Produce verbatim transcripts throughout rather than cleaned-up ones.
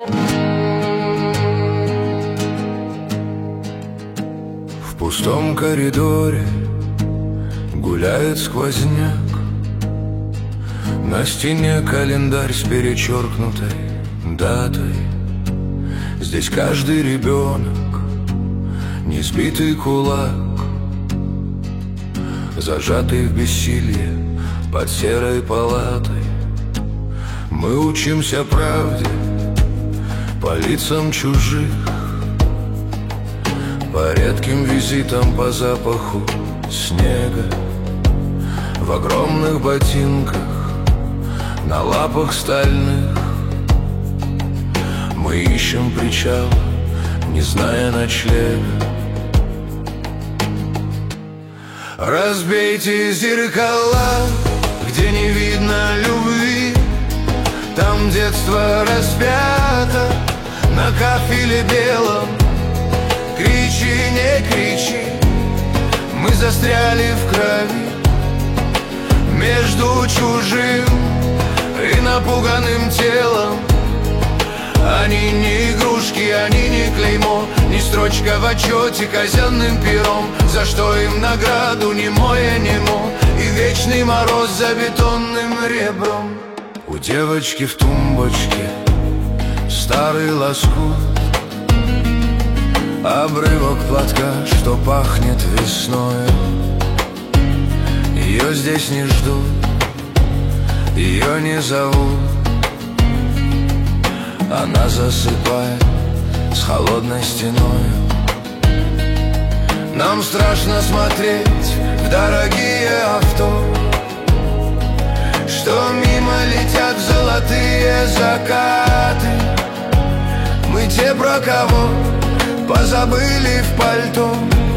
В пустом коридоре гуляет сквозняк. На стене календарь с перечеркнутой датой. Здесь каждый ребенок несбитый кулак, зажатый в бессилье под серой палатой. Мы учимся правде по лицам чужих, по редким визитам, по запаху снега. В огромных ботинках, на лапах стальных мы ищем причал, не зная ночлега. Разбейте зеркала, где не видно любви. Там детство распято на кафеле белом. Кричи, не кричи, мы застряли в крови между чужим и напуганным телом. Они не игрушки, они не клеймо, не строчка в отчете казенным пером. За что им награду немое немо и вечный мороз за бетонным ребром. У девочки в тумбочке старый лоскут, обрывок платка, что пахнет весною. Ее здесь не ждут, ее не зовут. Она засыпает с холодной стеною. Нам страшно смотреть в дорогие авто, что мимо летят золотые закаты. Мы те, про кого позабыли в пальто.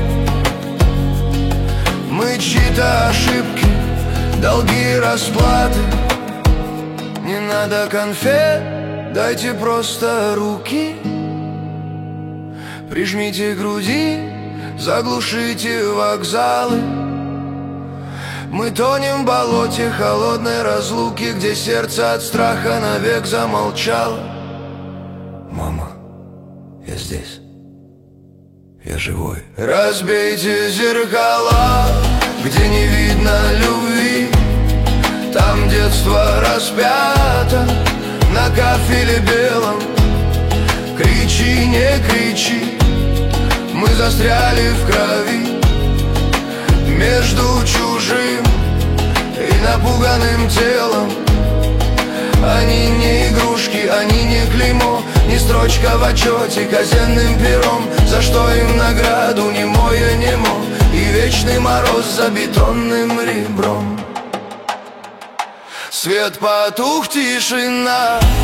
Мы чьи-то ошибки, долги, расплаты. Не надо конфет, дайте просто руки. Прижмите к груди, заглушите вокзалы. Мы тонем в болоте холодной разлуки, где сердце от страха навек замолчало. Мама, я здесь, я живой. Разбейте зеркала, где не видно любви. Там детство распято на кафеле белом. Кричи, не кричи, мы застряли в крови между чужим и напуганным телом. Они не игрушки, они не клеймо, не строчка в отчете казенным пером. За что им награду немое немо и вечный мороз за бетонным ребром. Свет потух, тишина.